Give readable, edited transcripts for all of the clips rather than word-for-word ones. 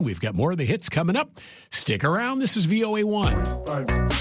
We've got more of the hits coming up. Stick around. This is VOA1.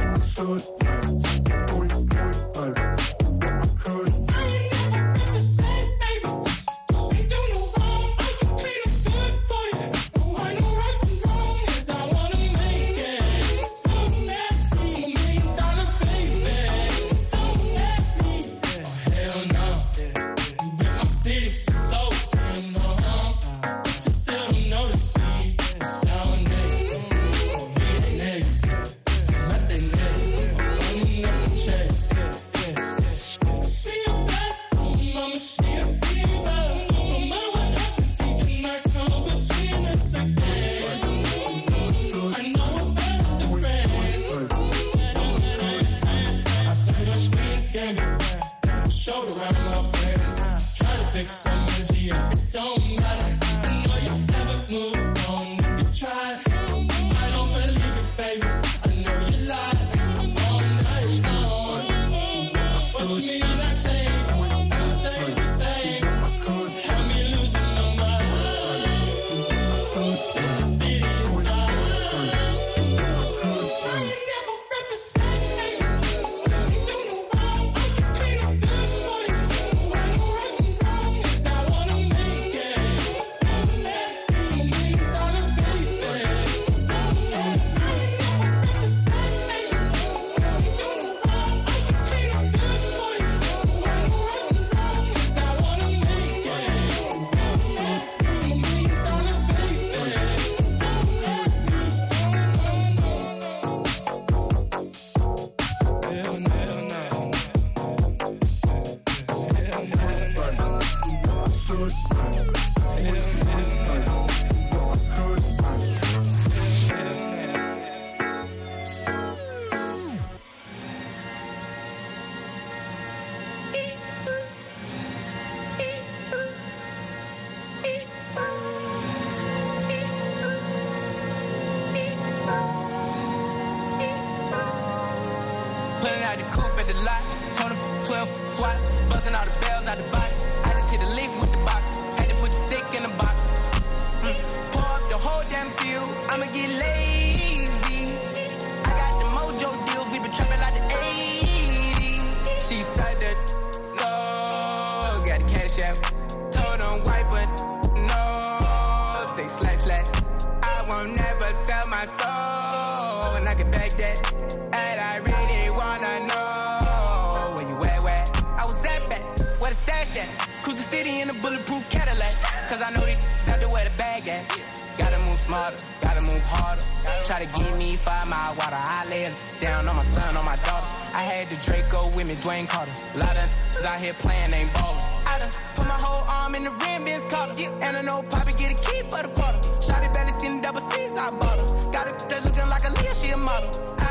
Pulling out the coupe at the lot, 12 swat, buzzing all the bells out the box. I just hit a lick with the box, had to put the stick in the box. Pour up the whole damn seal, I'ma get lazy. I got the mojo deals, we been trapping like the 80s. She said that, so got the cash out. Told them wipe it, no, say slash. I won't never sell my soul, and I can back that. And I really wanna know where you at. I was at back, where the stash at? Cruise the city in a bulletproof Cadillac. Cause I know these out there where the bag at. Gotta move smarter, gotta move harder. Try to give me 5 mile water. I lay it down on my son, on my daughter. I had the Draco with me, Dwayne Carter. A lot of out here playing, ain't ballin'. I done put my whole arm in the rim, Ben's Carter. And I know Poppy get a key for the quarter. Shotty belly seen the double C's, I bought her. Got it that's looking like a Leah, she a model.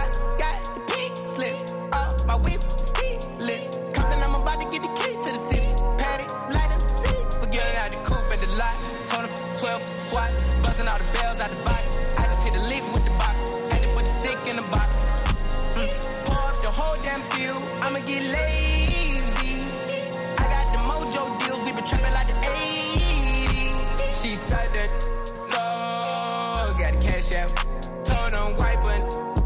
Slip up my whip, ski list. Compton, I'm about to get the key to the city. Patty, light up the city. Forgetting out the coupe at the lot. 12 swat, buzzing all the bells out the box. I just hit a lick with the box. Had to put the stick in the box. Pour up the whole damn seal, I'ma get lazy. I got the mojo deals, we been trapping like the 80s. She said that, so got the cash out. Told them wipe it.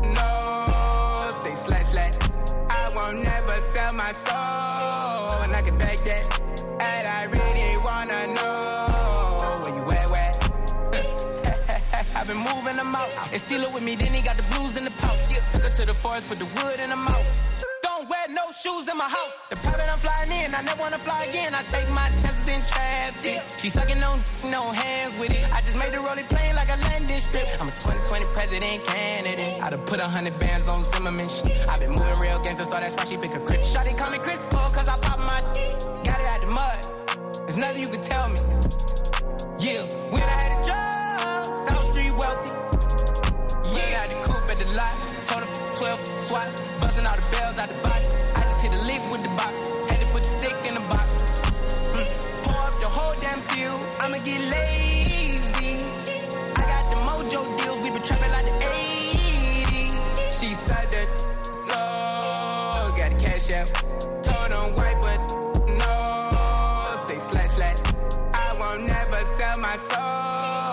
I won't never sell my soul, and I can back that. And I really wanna know where you at. I've been moving them out. They steal it with me, then he got the blues in the pouch. Took her to the forest, put the wood in her mouth. Don't wear no shoes in my house. The private I'm flying in, I never wanna fly again. I take my chances in traffic. She sucking on no hands with it. I just made the rolling plane like a landing strip. I'm a 2020 president candidate. I done put 100 bands on Zimmerman shit. I been moving real gangster, so that's why she pick a crit. Shawty call me Chris Cole, cause I pop my got it out the mud. There's nothing you can tell me. Yeah, when I had a job, South Street wealthy. Yeah, got the coupe at the lot. Told her 12 swat, buzzing all the bells out the box. I just hit a lick with the box. Had to put the stick in the box. Pour up the whole damn seal, I'ma get lazy. I got the mojo deals, we been trapping like the 80s. She said that, so got the cash out. Told them wipe it, no, say slash. I won't never sell my soul.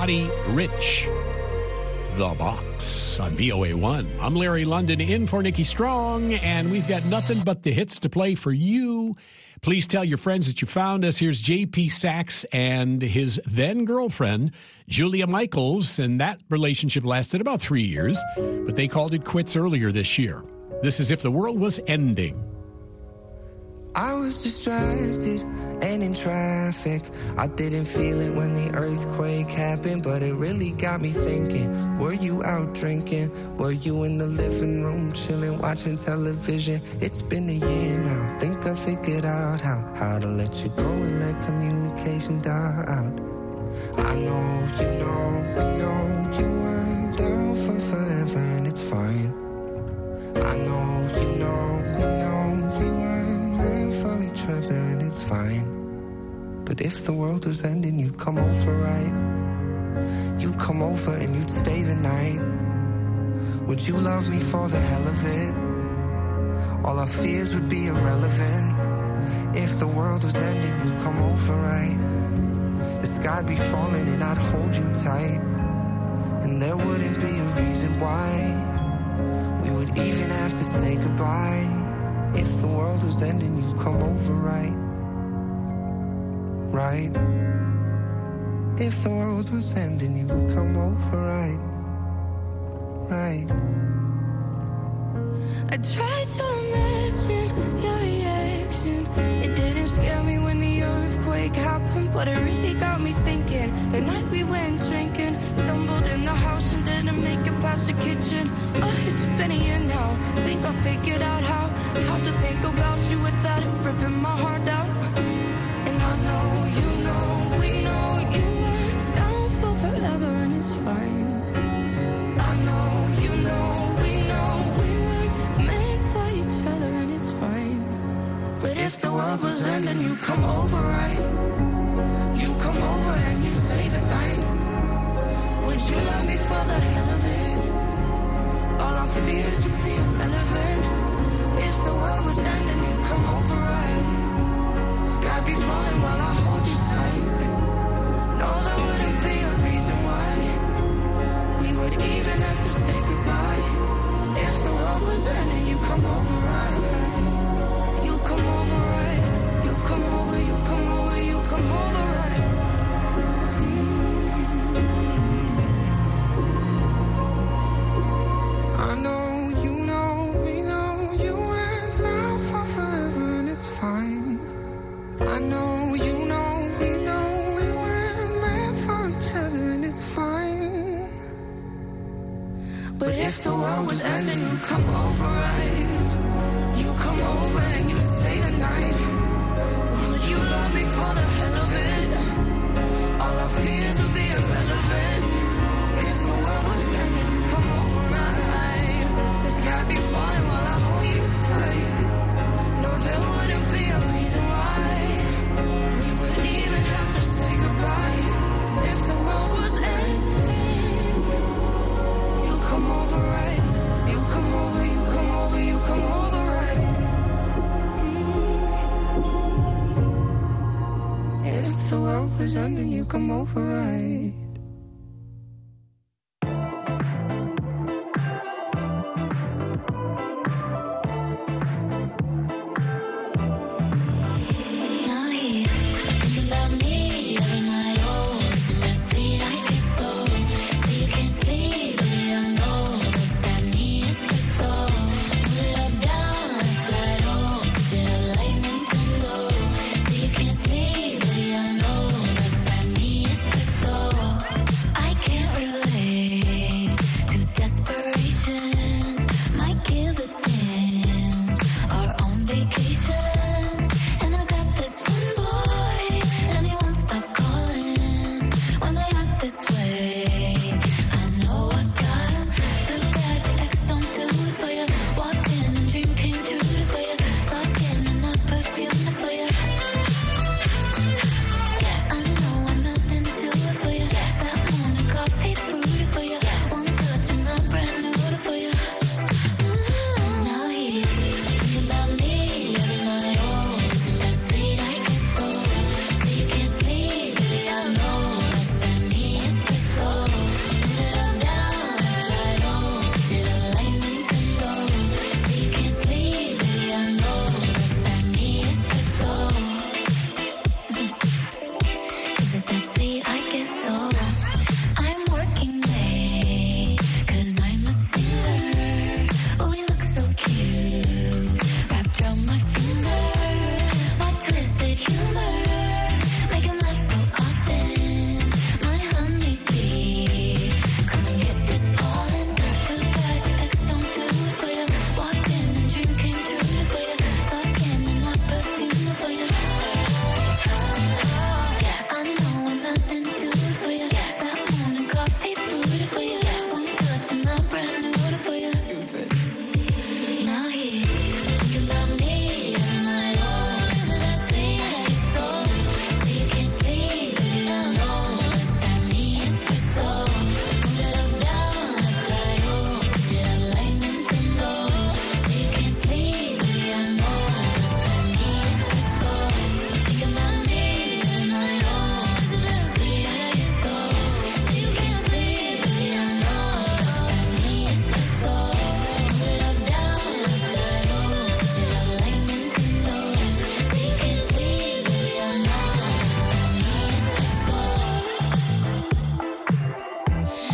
Roddy Ricch, The Box on VOA1. I'm Larry London in for Nikki Strong, and we've got nothing but the hits to play for you. Please tell your friends that you found us. Here's J.P. Saxe and his then-girlfriend, Julia Michaels, and that relationship lasted about 3 years, but they called it quits earlier this year. This is If the World Was Ending. I was distracted and in traffic. I didn't feel it when the earthquake happened, but it really got me thinking. Were you out drinking? Were you in the living room chilling, watching television? It's been a year now. Think I figured out how to let you go and let communication die out. I know you know you weren't down for forever, and it's fine. I know you know we weren't meant for each other, and it's fine. But if the world was ending, you'd come over, right? You'd come over and you'd stay the night. Would you love me for the hell of it? All our fears would be irrelevant. If the world was ending, you'd come over, right? The sky'd be falling and I'd hold you tight. And there wouldn't be a reason why we would even have to say goodbye. If the world was ending, you'd come over, right? Right? If the world was ending, you would come over, right? Right? I tried to imagine your reaction. It didn't scare me when the earthquake happened, but it really got me thinking. The night we went drinking, stumbled in the house and didn't make it past the kitchen. Oh, it's been a year now. Think I figured out how to think about you without it ripping my heart out. And I know we know you weren't down for forever, and it's fine. I know we weren't meant for each other, and it's fine. But if the world was ending, you come over, right? You come over and you stay the night. Would you love me for the hell of it? All our fears would be irrelevant. If the world was ending, you come over, right? Sky be falling while I hold you tight. No, there wouldn't be a reason why we would even have to say goodbye. If the world was ending, you come over, right? You come over, right? You come over, you come over, you come over, right? I know we know you went down for forever, and it's fine. I know we know we weren't meant for each other, and it's fine. But if the world was ending, you come over, right? You come over and you'd stay the night. Would you love me for the hell of it? All our fears would be irrelevant. If the world was ending, you come over, right? The sky be falling while I hold you tight. No, there wouldn't be a reason why we would even have to say goodbye. If the world was ending, you come over, right? You come over, you come over, you come over, right? If the world was ending, you come over, right?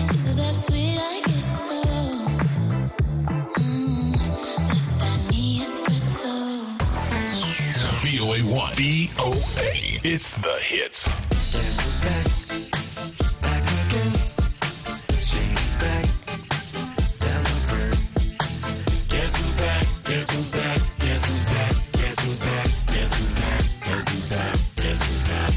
Is it that sweet? I guess so. That's that me espresso. VOA1. VOA. It's the hits. Guess who's back? Back again. Shady's back. Tell her friend. Guess who's back? Guess who's back? Guess who's back? Guess who's back? Guess who's back? Guess who's back? Guess who's back?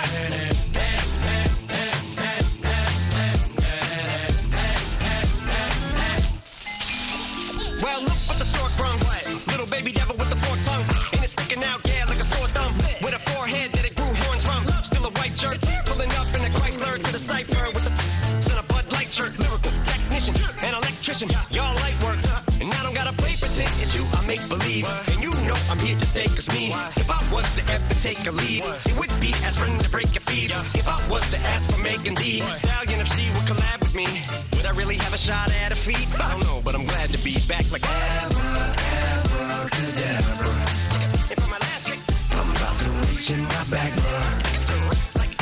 Well, look what the stork brung. Little baby devil with the forked tongue. Ain't it sticking out, yeah, like a sore thumb. With a forehead that it grew horns from. Still a white shirt, pulling up in a Chrysler to the cipher with the son of Bud Light shirt. Lyrical technician, an electrician, y'all light work. And I don't gotta play pretend, it's you, I make believe. And you know I'm here to stay, cause me, if I was to ever take a leave, it would be aspirin to break your feet. If I was to ask for Megan D Stallion, if she would collab with me, would I really have a shot at her feet? I don't know, but I'm glad to be back like Abracadabra. And for my last trick, I'm about to reach in my back, bruh. like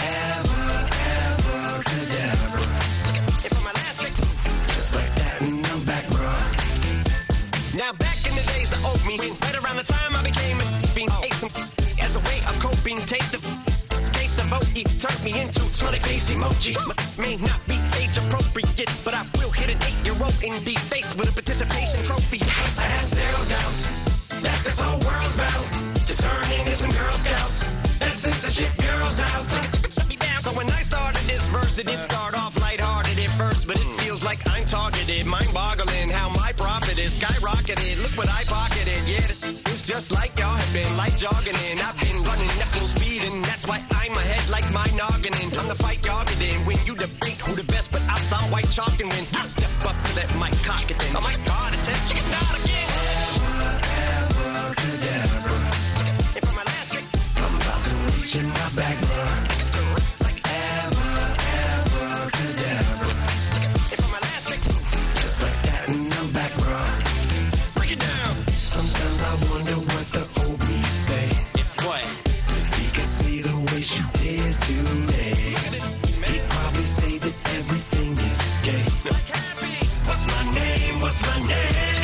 Abracadabra. and for my last trick, Just like that, and I'm back, bruh. now back in the days of oatmeal, right around the time I became a fiend, ate some as a way of coping, taste of case of OE turned me into smiley face emoji. May not be age appropriate, but I will hit an 8-year-old in the face with a participation trophy. I have zero doubts that this whole world's bound to turn into some Girl Scouts. That censorship bureau's out. Set me down. So when I started this verse, it did start off lighthearted at first, but it feels like I'm targeted. Mind-boggling how my profit is skyrocketed. Look what I pocketed. Yeah, it's just like y'all have been like jogging in. I've been running at full speed, and that's why I'm ahead like my noggin. And I'm the fight y'all get in. When you debate who the best, but I sound white chalk, and when I step up to that mic, cock it then. Oh my God, it's chicken out again. Abracadabra. And for my last trick, I'm about to reach in my back, bruh. like Abracadabra. and for my last trick, Just like that, and I'm back, bruh. break it down. Sometimes I wonder what the old me'd say. If what? If he could see the way she is today, he'd probably say that everything is gay. Like happy. What's my name? What's my name?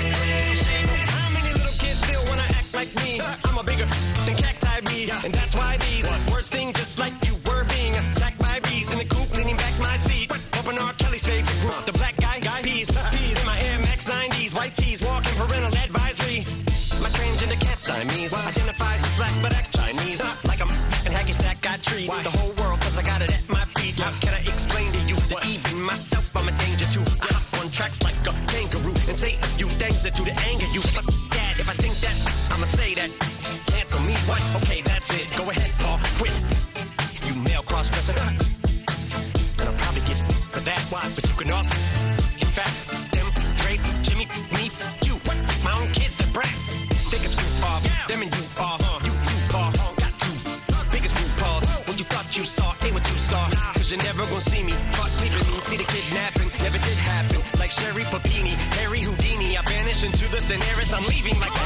How many little kids still wanna act like me? I'm a bigger than cacti me, and that's why these words sting just like you were being attacked by bees in the coop, leaning back my seat. Open R. Kelly's favorite group, the black guy peas. In my Air Max 90s, white tees, walking parental advisory. My transgender cat Siamese identifies as black but acts Chinese. Like I'm and hacky sack, I treat the whole world cause I got it at my feet. How can I explain to you that even myself I'm a danger to? I hop on tracks like a kangaroo and say a few things that to the anger you. Fuck that, if I think that, I'ma say that. Cancel me, what? Okay, that's it. Go ahead, Paul, quit. You male cross-dresser. And I'll probably get for that, why? But you can all, in fact, them, Drake, Jimmy, me, you. My own kids that brag. Biggest group off, them and you are, you two are, got two. Biggest group pause, what you thought you saw, ain't what you saw. Cause you're never gonna see me, caught sleeping, see the kidnapping, never did happen. Like Sherry Papini, Harry Houdini, I vanish into the thin air as I'm leaving like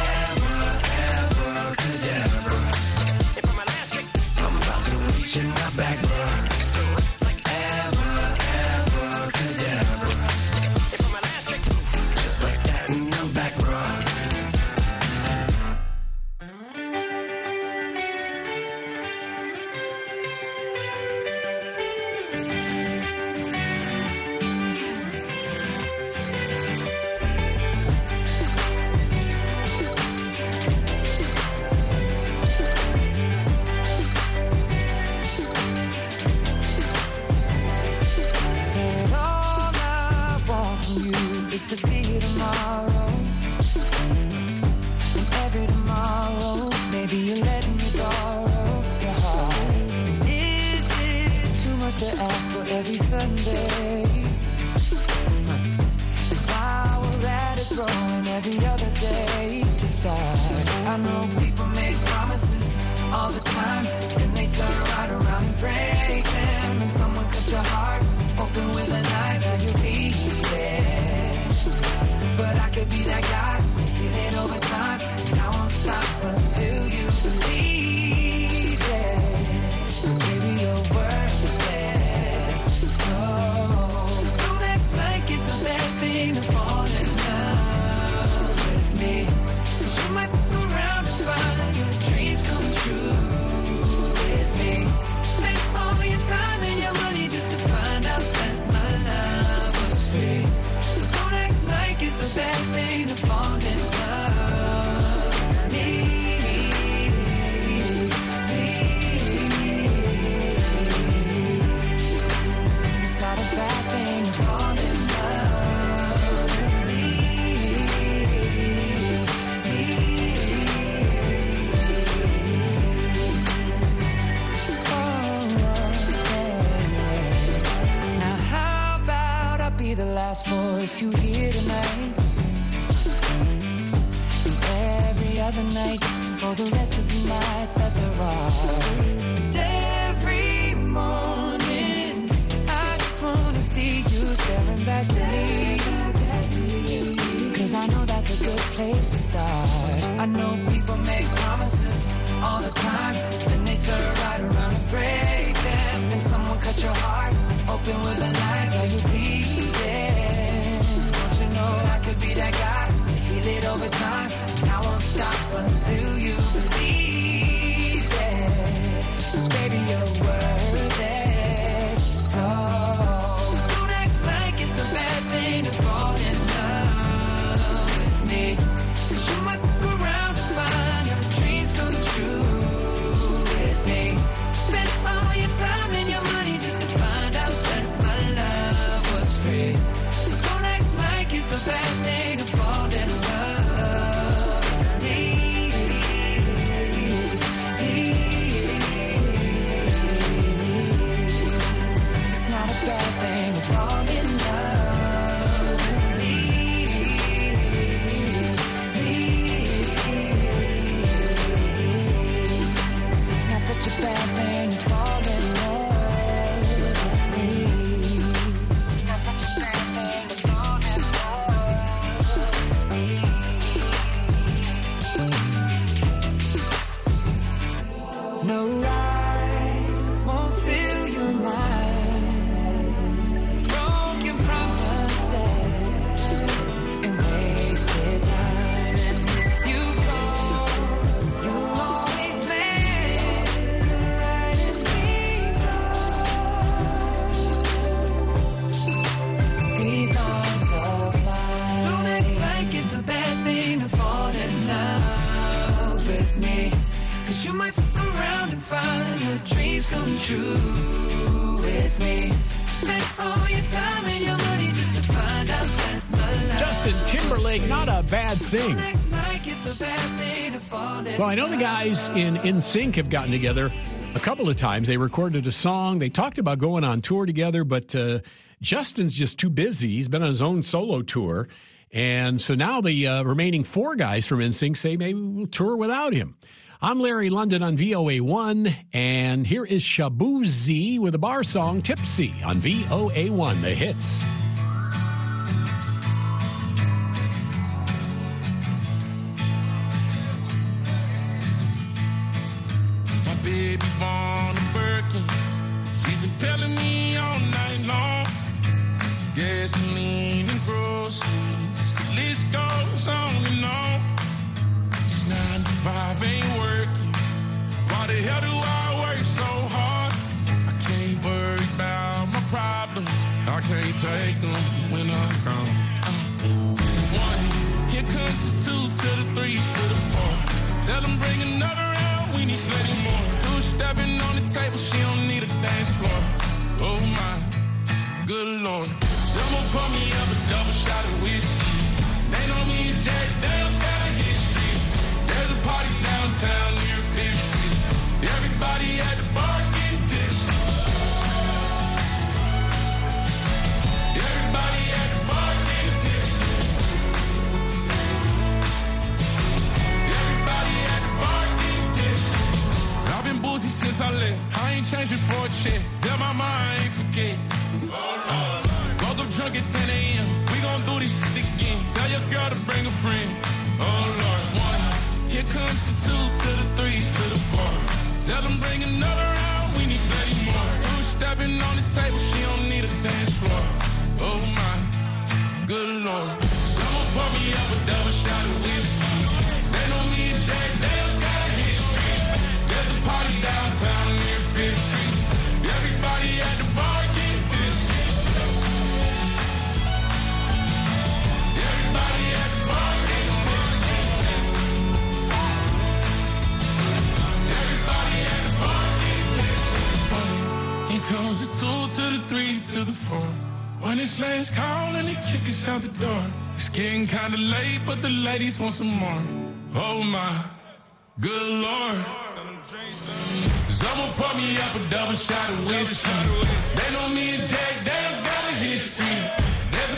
Abracadabra. And for my last trick, I'm about to reach in my back, bruh. like Abracadabra. and for my last trick, Just like that, and I'm back, bruh. Said all I want from you is to see you tomorrow. And every tomorrow, maybe you let me borrow your heart. Is it too much to ask for every Sunday? While we're at it, growing every other day to start. I know people make promises all the time, and they turn right around and break them. And someone cut your heart open with a knife and you bleed it. But I could be that guy to heal it over time, and I won't stop until you believe it. 'Cause baby, you're worth it. So be the last voice you hear tonight. And every other night, for the rest of the nights that there are. And every morning, I just wanna see you staring back at me. Cause I know that's a good place to start. I know people make promises all the time, then they turn right around and break them. Then someone cut your heart open with a knife, now you bleeding. Don't you know I could be that guy to heal it over time? And I won't stop until you believe it. 'Cause baby, you're worth it. So don't act like it's a bad thing to fall in love with me. 'Cause you might fuck around and find your dreams come true with me. Spend all your time and your money just to find out that my love was free. So don't act like it's a bad thing to fall in love with me. It's not a bad thing to fall in love with me. Not such a bad thing to fall in love with me. Not such a bad thing to fall in love. No, I won't fill your mind. Broken promises and wasted time. And if you fall, you'll always land right in these arms of mine. Don't act like it's a bad thing to fall in love with me. 'Cause you might fuck around and find your dreams come true with me. Spend all your time and your money just to find out that my love. Justin Timberlake, not a bad thing. Don't act like it's a bad thing to fall in Well, I know the guys in NSYNC have gotten together a couple of times. They recorded a song. They talked about going on tour together, but Justin's just too busy. He's been on his own solo tour. And so now the remaining four guys from NSYNC say maybe we'll tour without him. I'm Larry London on VOA1, and here is Shabuzi with a bar song, Tipsy, on VOA1, the hits. My baby born a Birkin. She's been telling me all night long. Gasoline and groceries, the list goes on and on. This 9 to 5 ain't working. Why the hell do I work so hard? I can't worry about my problems. I can't take them when I'm gone. 1, here comes the 2 to the 3 to the 4. Tell them bring another round, we need plenty more. 2 stepping on the table, she don't need a dance floor. Oh my, good Lord. Someone pour me up a double shot of whiskey. They know me and Jack Daniels got a history. There's a party downtown near 5th Street. Everybody at the bar getting tipsy. Everybody at the bar getting tipsy. Everybody at the bar getting tipsy. I've been boozy since I left. I ain't changing for a check. Tell my mom I ain't forget. Woke up drunk at 10 a.m. We gon' do this shit again. Tell your girl to bring a friend. Oh Lord, 1. Here comes the 2 to the 3 to the 4. Tell them bring another round, we need plenty more. 2 stepping on the table, she don't need a dance floor. Oh my, good Lord. Someone pour me up a double shot of whiskey. They know me and Jack Daniels got a history. There's a party downtown near 5th Street. Everybody at the bar getting tipsy. Everybody at the bar getting tipsy. Everybody at the bar getting tipsy. Here comes the 2 to the 3 to the 4. When it's last call and they kick us out the door. It's getting kinda late, but the ladies want some more. Oh my, good Lord. Someone pour me up a double shot of whiskey. They know me and Jack Daniels got a history. There's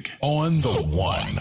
music on the one.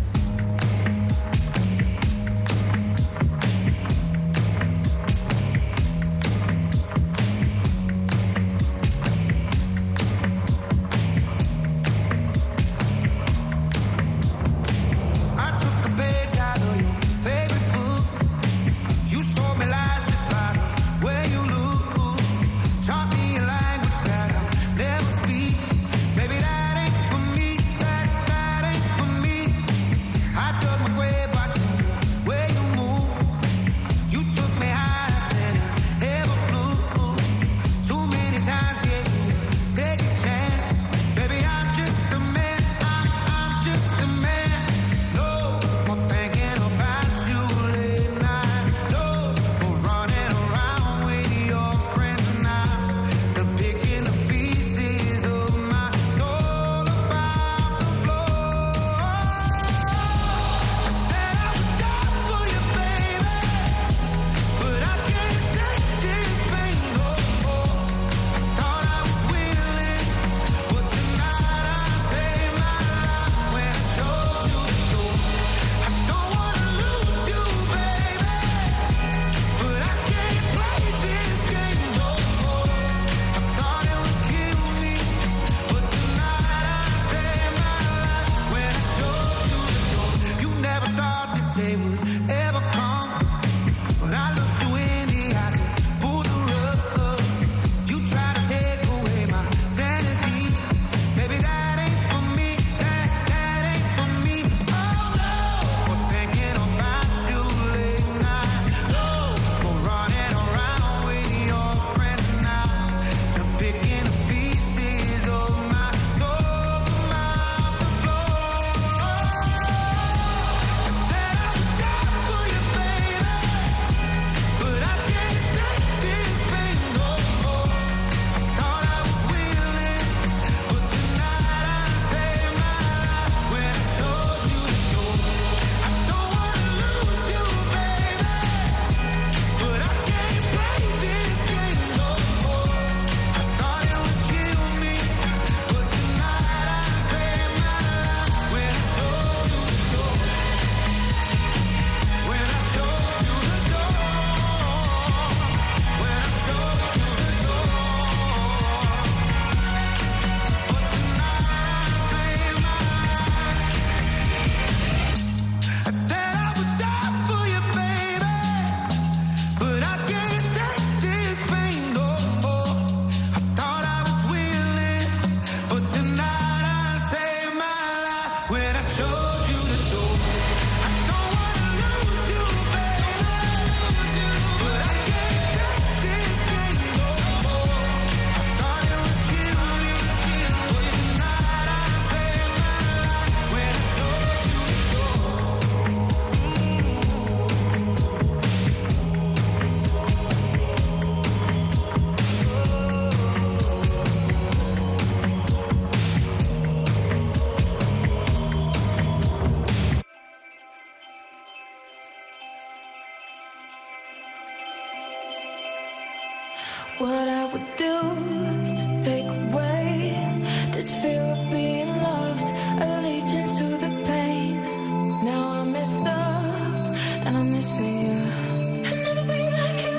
What I would do to take away this fear of being loved, allegiance to the pain. Now I'm messed up and I'm missing you. I'll never be like you.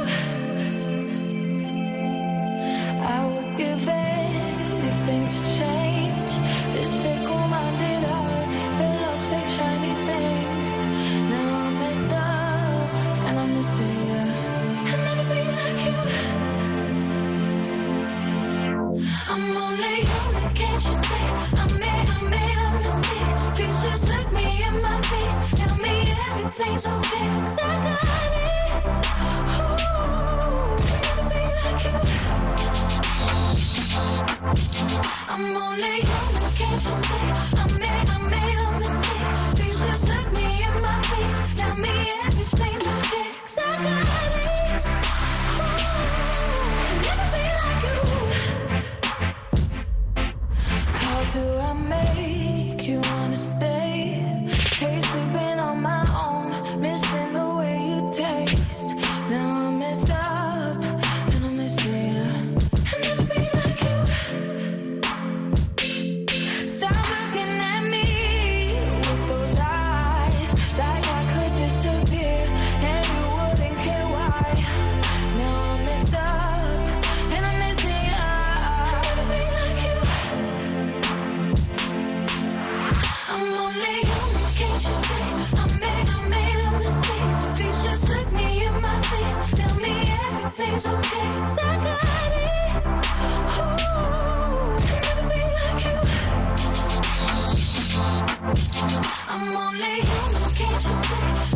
I would give anything to change this fickle-minded heart that loves fake shiny things. Now I'm messed up and I'm missing you. I'll never be like you. I'm only human, can't you see? I made a mistake. Please just look me in my face. Tell me everything's okay, 'cause I got it. Ooh, I'll never be like you. I'm only human, can't you see? I made a mistake. Please just look me in my face. Tell me everything's okay, 'cause I got it. Ooh, I'll never be like you. How do I make you wanna stay? Hate sleeping on my own, missing the way you taste. Now I'm messed up and I'm missing you. I'll never be like you. Stop looking at I'm only human, can't you see?